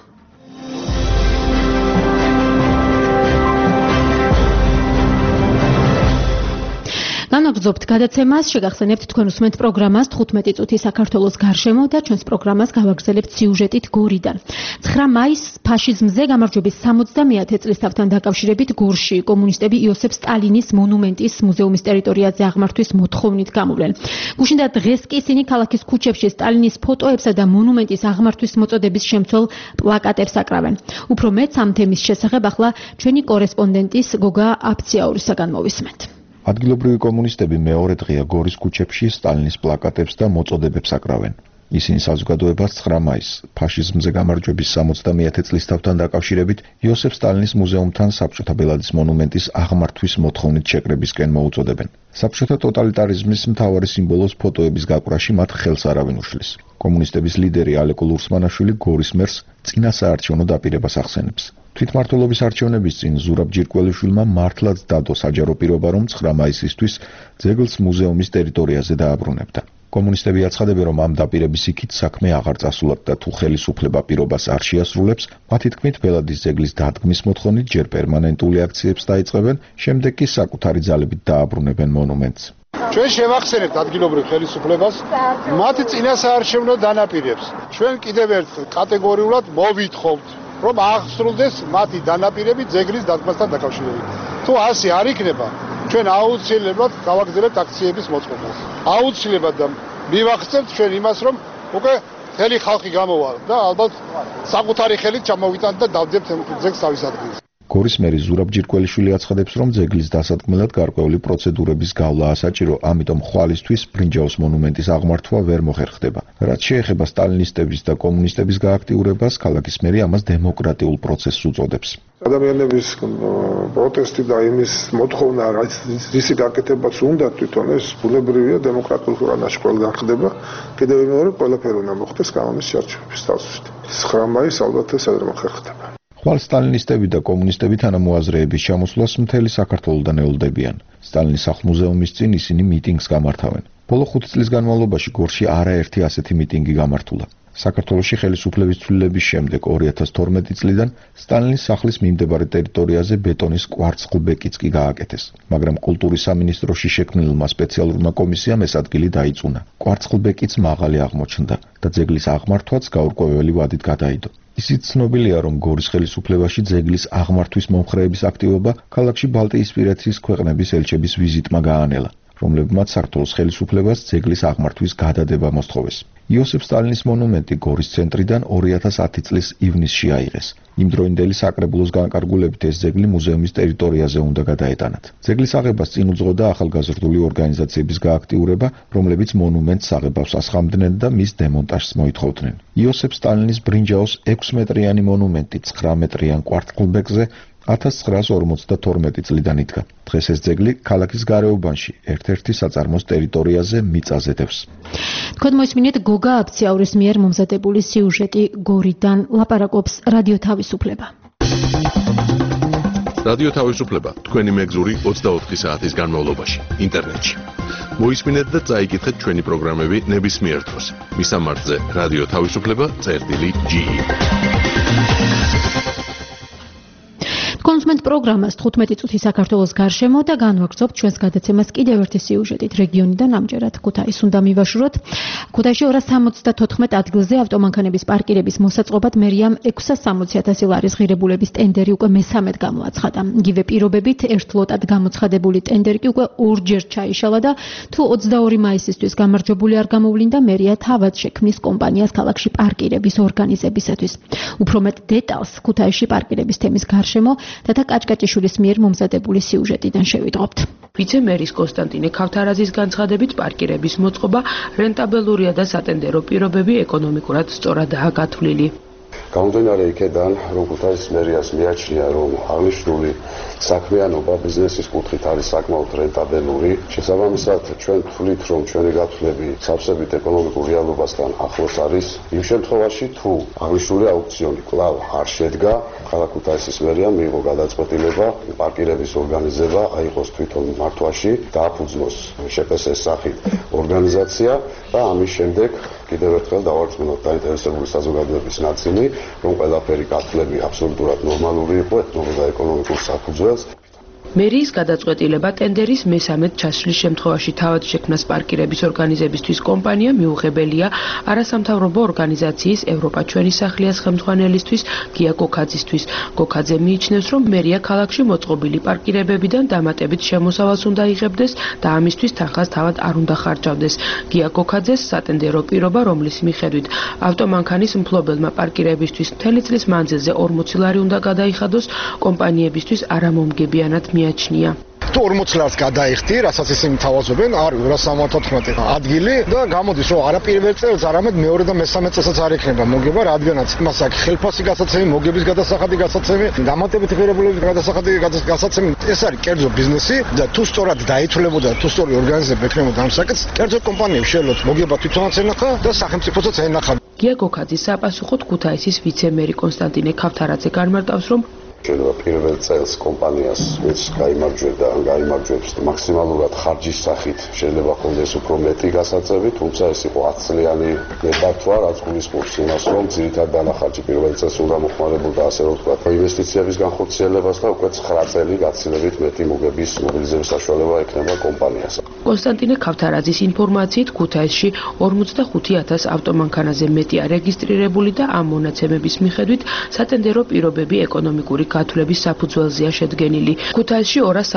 განაგრძობთ გადაცემას, შეგახსენებთ თქვენ უსმენთ პროგრამას 15 წუთი საქართველოს გარშემო და ჩვენს პროგრამას გავაგრძელებთ სიუჟეტით გორიდან. 9 მაისს ფაშიზმზე გამარჯვების 70-ე წლისთავთან დაკავშირებით გორში კომუნისტები იოსებ სტალინის მონუმენტის მუზეუმის ტერიტორიაზე აღმართვის მოთხოვნით გამოვლენ. გუშინ და დღეს კი ისინი ქალაქის ქუჩებში სტალინის ფოტოებსა და მონუმენტის აღმართვის მოწოდების შემცველ პლაკატებს აკრავენ. უფრო მეც ამ თემის შესახებ ახლა ჩვენი კორესპონდენტის გოგა აფციაურისაგან მოვისმენთ. ადგილობრივი კომუნისტები მეორე დღეა გორის ქუჩებში სტალინის პლაკატებს და მოწოდებებს აკრავენ. ისინი საზოგადოებას 9 მაისს ფაშიზმზე გამარჯვების 70-ე წლისთავთან დაკავშირებით იოსებ სტალინის მუზეუმთან საბჭოთა ბელადის მონუმენტის აღმართვის მოთხოვნით შეკრებისკენ მოუწოდებენ. საბჭოთა ტოტალიტარიზმის მთავარი სიმბოლოს ფოტოების გაკვრაში მათ ხელს არავინ უშლის. კომუნისტების ლიდერი ალეკო ლურსმანაშვილი გორის მერს წინა საარჩევნო დაპირებას ახსენებს. თვითმმართველობის არჩევნების წინ ზურაბ ჯირკველიშვილმა მართლაც დადო საჯარო პირობა, რომ 9 მაისისთვის ძეგლს მუზეუმის ტერიტორიაზე დააბრუნებდა. კომუნისტები აცხადებენ, რომ ამ დაპირების იქით საქმე აღარ წასულათ და თუ ხელისუფლება პირობას არ შეასრულებს, მათი თქმით ბელადის ძეგლის დადგმის მოთხოვნით ჯერ პერმანენტული აქციებს დაიწყებენ, შემდეგ კი საკუთარი ძალებით დააბრუნებენ მონუმენტს. ჩვენ შევახსენებთ ადგილობრივ ხელისუფლებას მათი წინა საარჩევნო დანაპირებს. ჩვენ კიდევ ერთ კატეგორიულად მოვითხოვთ, რომ აღსრულდეს მათი დანაპირები ძეგლის დადგმასთან დაკავშირებით. თუ ასე არ იქნება, ჩვენ აუცილებლად გავაგრძელებთ აქციების მოწყობას. აუცილებლად და მივახცევთ ჩვენ იმას, რომ უკვე მთელი ხალხი გამოვა და ალბათ საკუთარი ხელით ჩამოვიტანთ და დავდებთ ძეგლს თავის ადგილზე. გორის მერი ზურაბ ჯირკველიშვილი აცხადებს, რომ ძეგლის დასადგმელად გარკვეული პროცედურების გავლა ასაჭირო, ამიტომ ხვალისთვის ბრინჯაოს მონუმენტის აღმართვა ვერ მოხერხდება. რაც შეეხება სტალინისტების და კომუნისტების გააქტიურებას, ქალაქის მერი ამას დემოკრატიულ პროცესს უწოდებს. ადამიანების პროტესტი და იმის მოთხოვნა, რისი გაკეთებაც უნდა თვითონ ეს ბუნებრივია დემოკრატიულ ხანაში ყველგან ხდება. კიდევ მეორე ყველაფერი უნდა მოხდეს კანონის ჩარჩოების თვალსაზრისით. 9 მაისს ალბათ ეს არ მოხერხდება. ხვალ სტალინისტები და კომუნისტები თანამოაზრეების ჩამოსვლას მთელი საქართველოდან ეულდებიან. სტალინის სახლ-მუზეუმის წინ ისინი მიტინგს გამართავენ. ბოლო 5 წლის განმავლობაში გორში არაერთი ასეთი მიტინგი გამართულა. საქართველოში ხელისუფლების ცვლილების შემდეგ 2012 წლიდან სტალინის სახლის მიმდებარე ტერიტორიაზე ბეტონის კვარცხლბეკიც კი გააკეთეს, მაგრამ კულტურის სამინისტროში შექმნილმა სპეციალურმა კომისიამ ეს ადგილი დაიწუნა. კვარცხლბეკიც მაღალი აღმოჩნდა და ძეგლის აღმართვაც გაურკვეველი ვადით გადაიდო. ისიც ცნობილია, რომ გორის ხელისუფლებაში ძეგლის აღმართვის მომხრეების აქტივობა ქალაქში ბალტიისპირეთის ქვეყნების ელჩების ვიზიტმა გაანელა, რომლებმაც საქართველოს ხელისუფლებას ძეგლის აღმართვის გადადება მოსთხოვეს. იოსებ სტალინის მონუმენტი გორის ცენტრიდან 2010 წლის ივნისში აიღეს. იმდროინდელი საკრებულოს განკარგულებით ეს ძეგლი მუზეუმის ტერიტორიაზე უნდა გადაეტანათ. ძეგლის აღებას წინ უძღოდა ახალგაზრდული ორგანიზაციების გააქტიურება, რომლებიც მონუმენტს აღებავს ასხამდნენ და მის დემონტაჟს მოითხოვდნენ. იოსებ სტალინის ბრინჯაოს 6 მეტრიანი მონუმენტი 9 მეტრიან კვარცხლბეკზე 1952 წლიდან იდგა. დღეს ეს ძეგლი ქალაქის გარეუბანში, ერთ-ერთი საწარმოს ტერიტორიაზე მიწაზე დევს. თქვენ მოისმინეთ გოგა აფციაურის მიერ მომზადებული სიუჟეტი გორიდან, ლაპარაკობს რადიო თავისუფლება. რადიო თავისუფლება თქვენი მეგზური 24 საათის განმავლობაში ინტერნეტში. მოისმინეთ და წაიკითხეთ ჩვენი პროგრამები ნებისმიერ დროს. მისამართზე რადიო თავისუფლება.ge. კონსუმენტ პროგრამას 15 წუთი საქართველოს გარშემო და განვაგრძობთ ჩვენს გადაცემას კიდევ ერთი სიუჟეტით რეგიონიდან ამჯერად ქუთაისს უნდა მივაშუროთ. ქუთაისში 274 ადგილზე ავტომანქანების პარკირების მოსაწყობად მერიამ 660,000 ლარის ღირებულების ტენდერი უკვე მესამედ გამოაცხადა. იგივე პირობებით ერთ ლოტად გამოცხადებული ტენდერი კი უკვე ორჯერ ჩაიშალა და თუ 22 მაისისთვის გამარჯვებული არ გამოვლინდა, მერია თავად შექმნის კომპანიას ქალაქში პარკირების ორგანიზებისათვის. უფრო მეტ დეტალს ქუთაისში პარკირების თემის გარშემო და კაჭკაჭიშვილის მიერ მომზადებული სიუჟეტიდან შევიდღობთ. ვიცე-მერის კონსტანტინე ქავთარაძის განცხადებით პარკირების მოწყობა რენტაბელურია და სატენდერო პირობები ეკონომიკურად სწორადაა გათვლილი. გამომდინარე იქედან, რომ ქუთაისის მერიას მიაჩნია, რომ აღნიშნული საქმიანობა ბიზნესის კუთხით არის საკმაოდ რენტაბელური. შესაბამისად, ჩვენ ვთვლით, რომ ჩვენი გათვლები სავსებით ეკონომიკურ რეალობასთან ახლოს არის. იმ შემთხვევაში, თუ აღნიშნული აუქციონი კვლავ არ შედგა, ქალაქ ქუთაისის მერიამ მიიღო გადაწყვეტილება პარკირების ორგანიზება აიღოს თვითონ მართვაში, დააფუძნოს შპს-ის სახით ორგანიზაცია და ამის შემდეგ კიდევ ერთხელ დავარწმუნოთ დაინტერესებული საზოგადოების ნაწილი, რომ ყველაფერი გათვლები აბსოლუტურად ნორმალური იყო, ეთნობა ეკონომიკურ საფუძველს. მერიის გადაწყვეტილება ტენდერის მესამედ ჩასვლის შემთხვევაში თავად შექმნას პარკირების ორგანიზებისთვის კომპანია მიუღებელია არასამთავრობო ორგანიზაციის ევროპა ჩვენი სახლია ხელმძღვანელისთვის გია გოქაძისთვის. გოქაძე მიიჩნევს, რომ მერია ქალაქში მოწყობილი პარკირებებიდან დამატებით შემოსავალს უნდა იღებდეს და ამისთვის თანხას თავად არ უნდა ხარჯავდეს. გია გოქაძეს სატენდერო პირობა, რომლის მიხედვით ავტომანქანის მფლობელმა პარკირებისთვის მთელი წლის მანძილზე 40 ლარი უნდა გადაიხადოს, კომპანიებისთვის არამომგებიანად მიაჩნია. თუ 40 ლარს გადაიხდი, რასაც ისინი თავაზობენ, არის 274 ადგილი და გამოდის, რომ არა პირველ წელს, არამედ მეორე და მესამე წელსაც არ ექნება მოგება, რადგანაც მას აქვს ხელფასი გასაცემი, მოგების გადასახადი გასაცემი, დამატებითი ღირებულების გადასახადი გასაცემი. ეს არის კერძო ბიზნესი და თუ სწორად დაითვლებოდა, თუ სწორი ორგანიზება ექნებოდა ამ საკითხს, კერძო კომპანიებს შეძლოთ მოგება თვითონაც ენახა და სახელმწიფოსაც ენახა. გია გოქაძის საპასუხოდ ქუთაისის ვიცე-მერი კონსტანტინე ქავთარაძე განმარტავს, რომ შეიძლება პირველ წელს კომპანიას ვინც გაიმარჯვებდა ან გაიმარჯვებს მაქსიმალურად ხარჯის სახით შეიძლება ჰქონდეს უფრო მეტი გასაწევი, თუმცა ეს იყო 10 წლიანი მეტართვა, რაც გულისხმობს იმას, რომ ძირითადად დანახარჯი პირველ წელს უნდა მოხმარებოდა, ასე რომ ვთქვათ, ინვესტიციების განხორციელებას და უკვე 9 წელი გაცილებით მეტი მოგების მობილიზების საშუალება ექნება კომპანიას. კონსტანტინე ქავთარაძის ინფორმაციით ქუთაისში 45,000 ავტომანქანაზე მეტია რეგისტრირებული და ამ მონაცემების მიხედვით სატენდერო პირობები ეკონომიკური გათვლების საფუძველზეა შედგენილი. ქუთაისში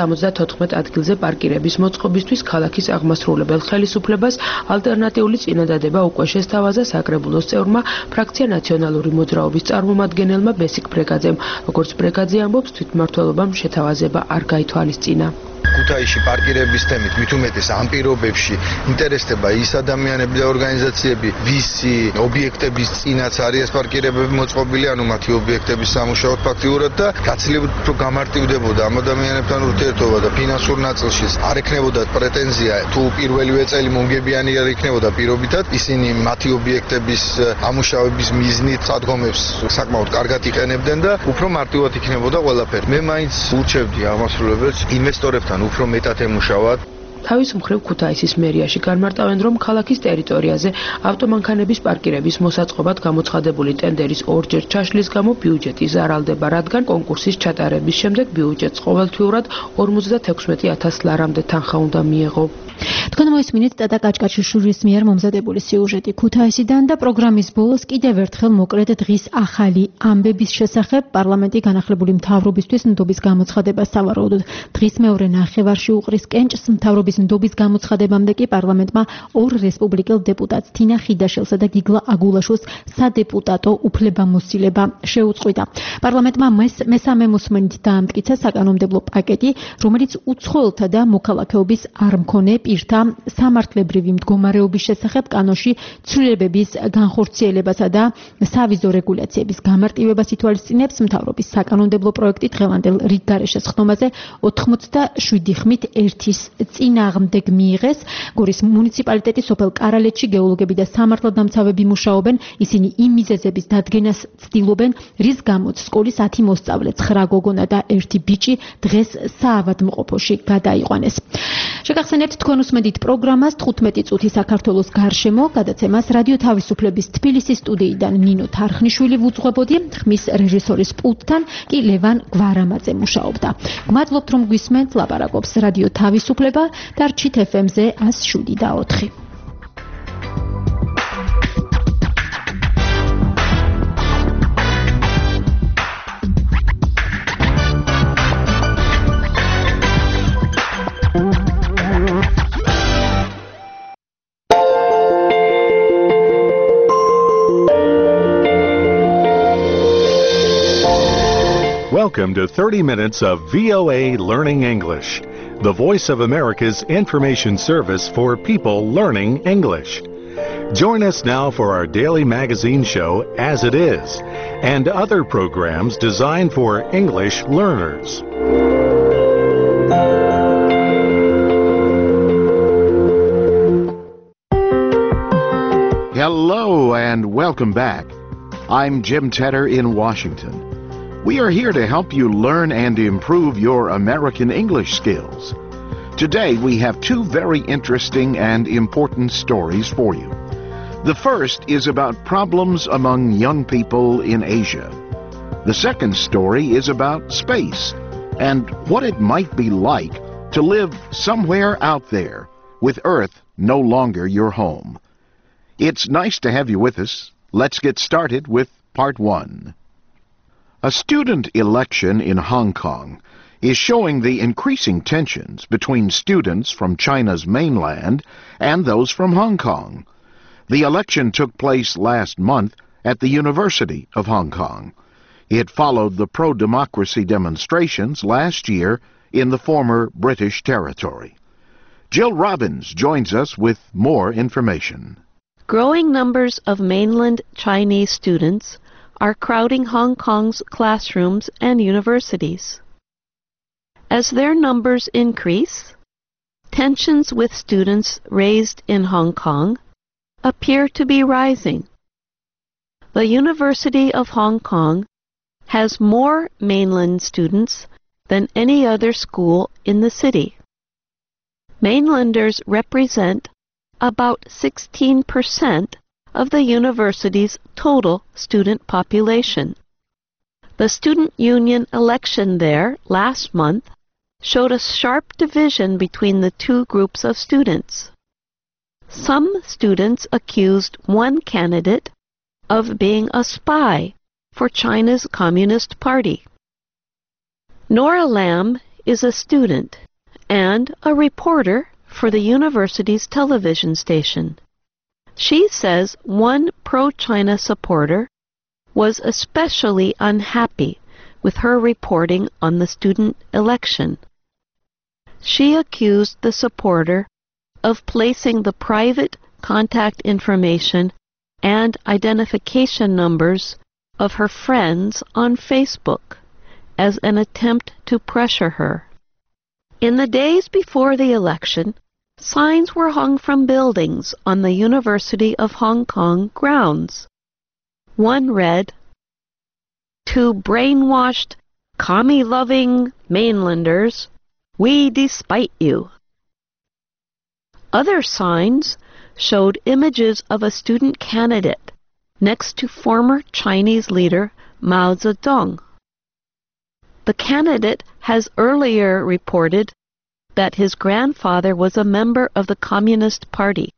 274 ადგილზე პარკირების მოწყობისთვის ქალაქის აღმასრულებელ ხელისუფლებას ალტერნატიული წინადადება უკვე შესთავაზა საკრებულოს წევრმა ფრაქცია ნაციონალური მოძრაობის წარმომადგენელმა ბესიკ ბრეგაძემ. როგორც ბრეგაძე ამბობს, თვითმმართველობამ შეთავაზება არ გაითვალისწინა. ქუთაისში პარკირების თემით მით უმეტეს ამ პირობებში ინტერესდება ის ადამიანები და ორგანიზაციები, ვისი ობიექტების წინაც არის ეს პარკირებები მოწყობილი, ანუ მათი ობიექტების სამუშაოდ ფაქტიურად და გაცილებით უფრო გამარტივდებოდა ამ ადამიანებთან ურთიერთობა და ფინანსურ ნაწილში არ ექნებოდა პრეტენზია, თუ პირველივე წელი მომგებიანი არ იქნებოდა პირობითად, ისინი მათი ობიექტების ამუშავების მიზნით სადგომებს საკმაოდ კარგად იყენებდნენ და უფრო მარტივად იქნებოდა ყველაფერი. მე მაინც ურჩევდი აღმასრულებელს ინვესტორებთან უფრო მეტად ემუშავათ. თავის მხრივ ქუთაისის მერიაში განმარტავენ, რომ ქალაქის ტერიტორიაზე ავტომანქანების პარკირების მოსაწყობად გამოცხადებული ტენდერის ორჯერ ჩაშლის გამო ბიუჯეტი ზარალდება, რადგან კონკურსის ჩატარების შემდეგ ბიუჯეტს ყოველთვიურად 56,000 ლარამდე თანხა უნდა მიეღო. თქვენ მოისმინეთ ტატა კაჭკაჭიშვილის მიერ მომზადებული სიუჟეტი ქუთაისიდან და პროგრამის ბოლოს კიდევ ერთხელ მოკლედ დღის ახალი ამბების შესახებ პარლამენტი განახლებული მთავრობისთვის ნდობის გამოცხადებას სავარაუდოდ დღის მეორე ნახევარში უყრის კენჭს. მთავრობის ნდობის გამოცხადებამდე კი პარლამენტმა ორ რესპუბლიკელ დეპუტატს თინა ხიდაშელსა და გიგლა აგულაშვილს სადეპუტატო უფლებამოსილება შეუწყვიტა. პარლამენტმა მესამე მოსმენით დაამტკიცა საკანონმდებლო პაკეტი, რომელიც უცხოელთა და მოქალაქეობის არ მქონე პირთა სამართლებრივი მდგომარეობის შესახებ კანონში ცვლილებების განხორციელებასა და სავიზო რეგულაციების გამარტივებას ითვალისწინებს. მთავრობის საკანონმდებლო პროექტი დღევანდელ რიგგარეშე ხდომაზე 87 ხმით ერთის წინააღმდეგ მიიღეს. გორის მუნიციპალიტეტის სოფელ კარალეთში გეოლოგები და სამართალდამცავები მუშაობენ. ისინი იმ მიზეზების დადგენას ცდილობენ, რის გამოც სკოლის 10 მოსწავლე, 9 გოგონა და 1 ბიჭი დღეს საავადმყოფოში გადაიყვანეს. შეგახსენებთ თქვენ უსმენთ პროგრამას 15 წუთი საქართველოს გარშემო, გადაცემას რადიო თავისუფლების თბილისის სტუდიიდან ნინო თარხნიშვილი ვუძღვებოდი, ხმის რეჟისორის პულტთან კი ლევან გვარამაძე მუშაობდა. გმადლობთ რომ გვისმენთ, ლაპარაკობს რადიო თავისუფლება და რჩით FM-ზე 107.4. Welcome to 30 minutes of VOA Learning English, the voice of America's information service for people learning English. Join us now for our daily magazine show, As It Is, and other programs designed for English learners. Hello and welcome back. I'm Jim Tedder in Washington. We are here to help you learn and improve your American English skills. Today we have two very interesting and important stories for you. The first is about problems among young people in Asia. The second story is about space and what it might be like to live somewhere out there with Earth no longer your home. It's nice to have you with us. Let's get started with part one. A student election in Hong Kong is showing the increasing tensions between students from China's mainland and those from Hong Kong. The election took place last month at the University of Hong Kong. It followed the pro-democracy demonstrations last year in the former British territory. Jill Robbins joins us with more information. Growing numbers of mainland Chinese students are crowding Hong Kong's classrooms and universities. As their numbers increase, tensions with students raised in Hong Kong appear to be rising. The University of Hong Kong has more mainland students than any other school in the city. Mainlanders represent about 16% of the university's total student population. The student union election there last month showed a sharp division between the two groups of students. Some students accused one candidate of being a spy for China's Communist Party. Nora Lam is a student and a reporter for the university's television station. She says one pro-China supporter was especially unhappy with her reporting on the student election. She accused the supporter of placing the private contact information and identification numbers of her friends on Facebook as an attempt to pressure her. In the days before the election, signs were hung from buildings on the University of Hong Kong grounds. One read, "To brainwashed, commie-loving mainlanders, we despite you." Other signs showed images of a student candidate next to former Chinese leader Mao Zedong. The candidate has earlier reported that his grandfather was a member of the Communist Party.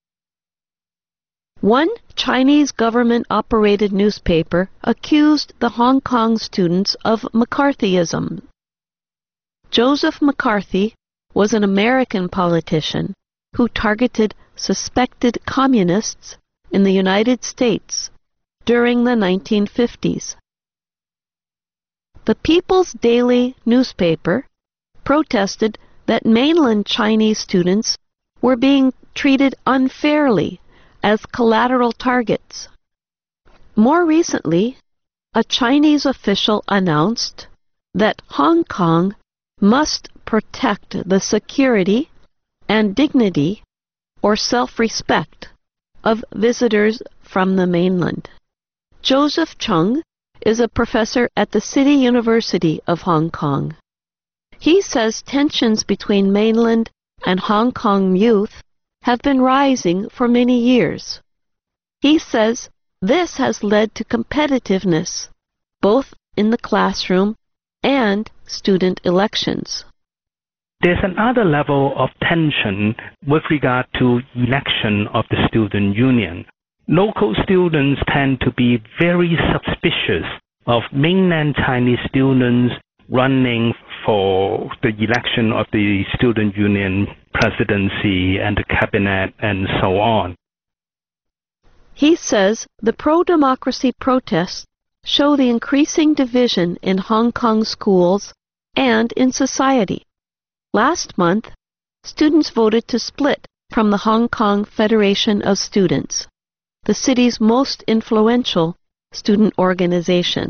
One Chinese government-operated newspaper accused the Hong Kong students of McCarthyism. Joseph McCarthy was an American politician who targeted suspected communists in the United States during the 1950s. The People's Daily newspaper protested that mainland Chinese students were being treated unfairly as collateral targets. More recently, a Chinese official announced that Hong Kong must protect the security and dignity or self-respect of visitors from the mainland. Joseph Chung is a professor at the City University of Hong Kong. He says tensions between mainland and Hong Kong youth have been rising for many years. He says this has led to competitiveness, both in the classroom and student elections. There's another level of tension with regard to election of the student union. Local students tend to be very suspicious of mainland Chinese students running for the election of the student union presidency and the cabinet and so on. He says the pro-democracy protests show the increasing division in Hong Kong schools and in society. Last month, students voted to split from the Hong Kong Federation of Students, the city's most influential student organization.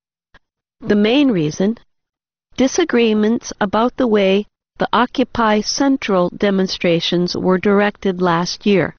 The main reason: disagreements about the way the Occupy Central demonstrations were directed last year.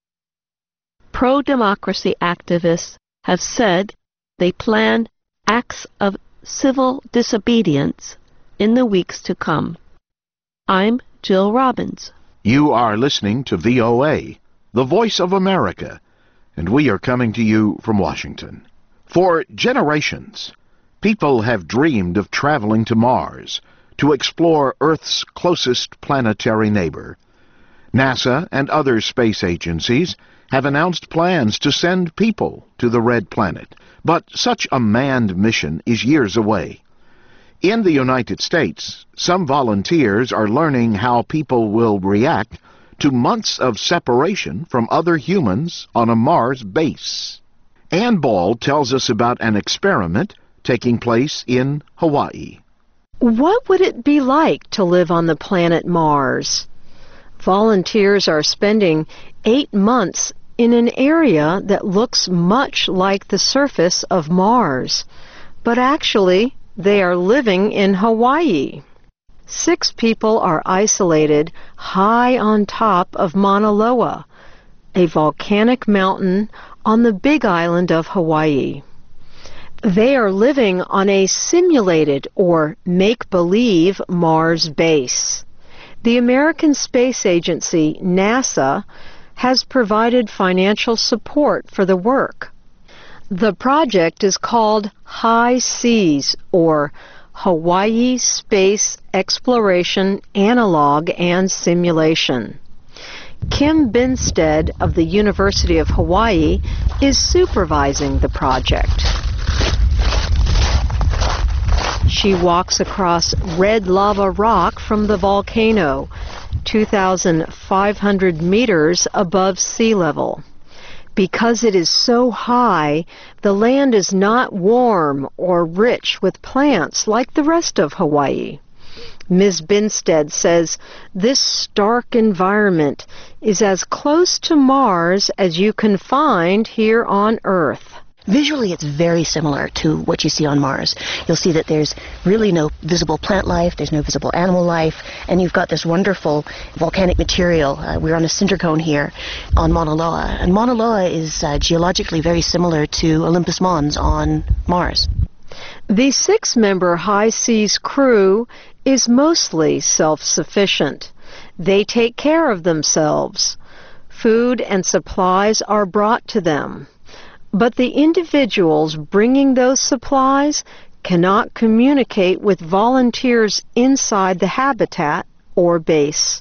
Pro-democracy activists have said they plan acts of civil disobedience in the weeks to come. I'm Jill Robbins. You are listening to VOA, the Voice of America, and we are coming to you from Washington. For generations, people have dreamed of traveling to Mars to explore Earth's closest planetary neighbor. NASA and other space agencies have announced plans to send people to the Red Planet, but such a manned mission is years away. In the United States, some volunteers are learning how people will react to months of separation from other humans on a Mars base. Ann Ball tells us about an experiment taking place in Hawaii. What would it be like to live on the planet Mars? Volunteers are spending 8 months in an area that looks much like the surface of Mars, but actually they are living in Hawaii. 6 people are isolated high on top of Mauna Loa, a volcanic mountain on the Big Island of Hawaii. They are living on a simulated or make-believe Mars base. The American Space Agency, NASA, has provided financial support for the work. The project is called High Seas, or Hawaii Space Exploration Analog and Simulation. Kim Binstead of the University of Hawaii is supervising the project. She walks across red lava rock from the volcano, 2,500 meters above sea level. Because it is so high, the land is not warm or rich with plants like the rest of Hawaii. Ms. Binstead says this stark environment is as close to Mars as you can find here on Earth. Visually, it's very similar to what you see on Mars. You'll see that there's really no visible plant life, there's no visible animal life, and you've got this wonderful volcanic material. We're on a cinder cone here on Mauna Loa, and Mauna Loa is geologically very similar to Olympus Mons on Mars. The 6-member High Seas crew is mostly self-sufficient. They take care of themselves. Food and supplies are brought to them. But the individuals bringing those supplies cannot communicate with volunteers inside the habitat or base.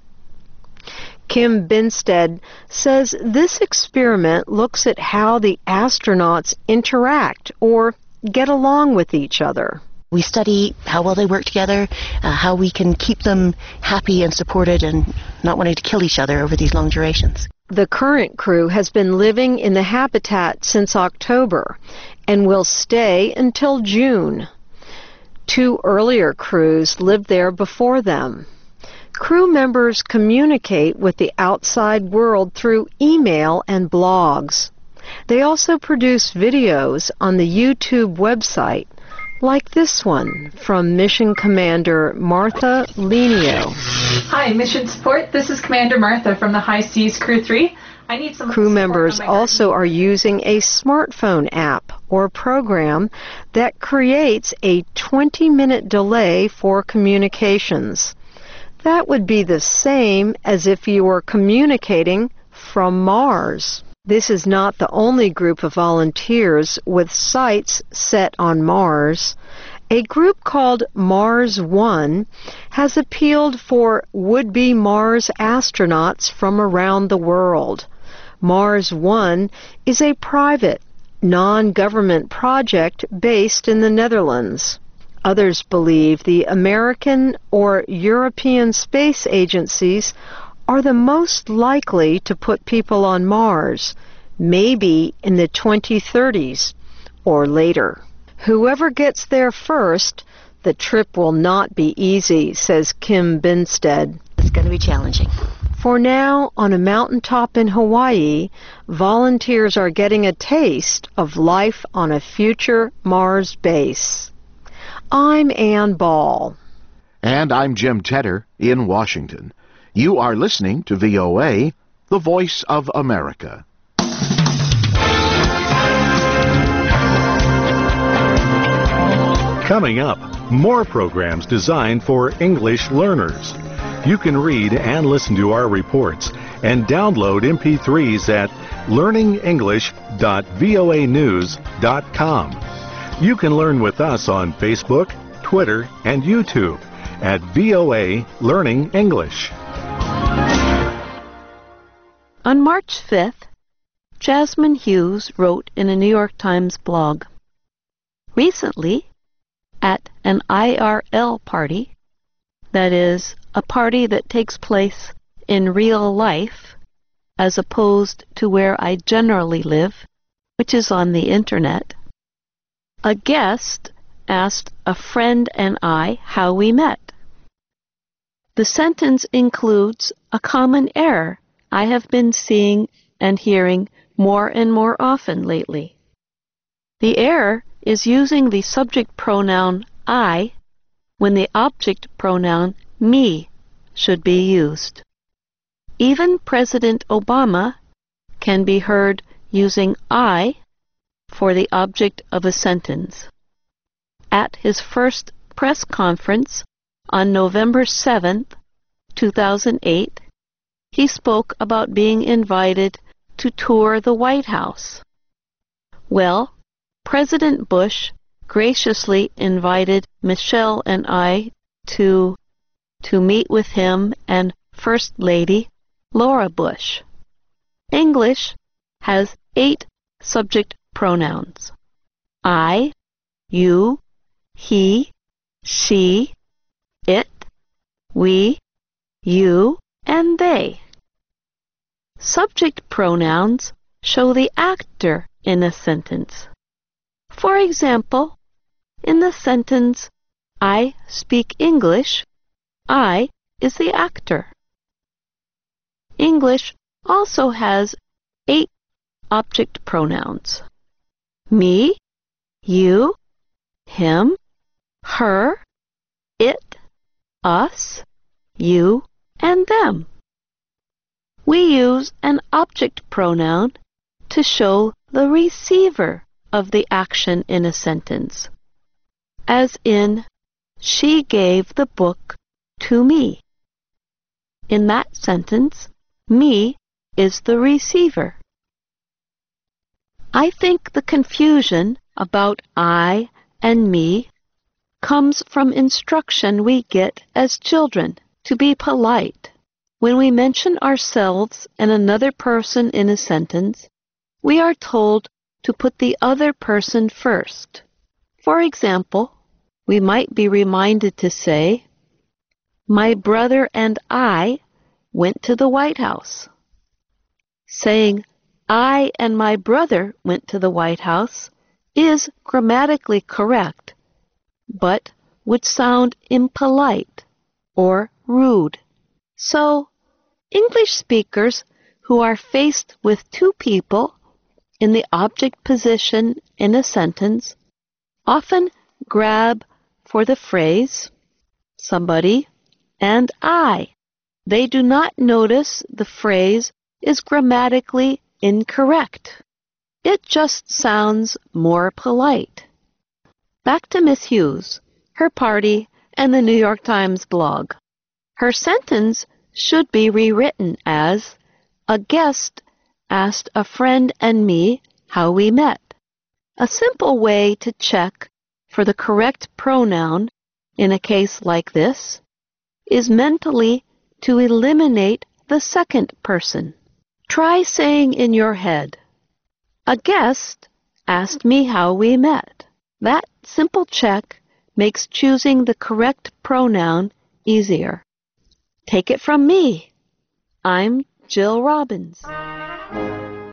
Kim Binstead says this experiment looks at how the astronauts interact or get along with each other. We study how well they work together, how we can keep them happy and supported and not wanting to kill each other over these long durations. The current crew has been living in the habitat since October and will stay until June. 2 earlier crews lived there before them. Crew members communicate with the outside world through email and blogs. They also produce videos on the YouTube website, like this one from Mission Commander Martha Lenio. Hi, Mission Support. This is Commander Martha from the High Seas Crew 3. I need some Crew members also are using a smartphone app or program that creates a 20-minute delay for communications. That would be the same as if you were communicating from Mars. This is not the only group of volunteers with sights set on Mars. A group called Mars One has appealed for would-be Mars astronauts from around the world. Mars One is a private, non-government project based in the Netherlands. Others believe the American or European space agencies are the most likely to put people on Mars, maybe in the 2030s or later. Whoever gets there first, the trip will not be easy, says Kim Binstead. It's going to be challenging. For now, on a mountaintop in Hawaii, volunteers are getting a taste of life on a future Mars base. I'm Ann Ball. And I'm Jim Tedder in Washington. You are listening to VOA, the Voice of America. Coming up, more programs designed for English learners. You can read and listen to our reports and download MP3s at learningenglish.voanews.com. You can learn with us on Facebook, Twitter, and YouTube at VOA Learning English. On March 5th, Jasmine Hughes wrote in a New York Times blog, "Recently, at an IRL party, that is, a party that takes place in real life, as opposed to where I generally live, which is on the internet, a guest asked a friend and I how we met. The sentence includes a common error I have been seeing and hearing more and more often lately. The error is using the subject pronoun I when the object pronoun me should be used. Even President Obama can be heard using I for the object of a sentence. At his first press conference on November 7th, 2008, he spoke about being invited to tour the White House. Well, President Bush graciously invited Michelle and I to meet with him and First Lady Laura Bush. English has 8 subject pronouns: I, you, he, she, it, we, you, and they. Subject pronouns show the actor in a sentence. For example, in the sentence, I speak English, I is the actor. English also has 8 object pronouns: me, you, him, her, it, us, you, and them. We use an object pronoun to show the receiver of the action in a sentence, as in, she gave the book to me. In that sentence, me is the receiver. I think the confusion about I and me comes from instruction we get as children to be polite. When we mention ourselves and another person in a sentence, we are told to put the other person first. For example, we might be reminded to say, my brother and I went to the White House. Saying, I and my brother went to the White House is grammatically correct, but would sound impolite or rude. So, English speakers who are faced with 2 people in the object position in a sentence often grab for the phrase somebody and I. They do not notice the phrase is grammatically incorrect. It just sounds more polite. Back to Miss Hughes, her party, and the New York Times blog. Her sentence should be rewritten as, a guest asked a friend and me how we met. A simple way to check for the correct pronoun in a case like this is mentally to eliminate the second person. Try saying in your head, a guest asked me how we met. That simple check makes choosing the correct pronoun easier. Take it from me. I'm Jill Robbins.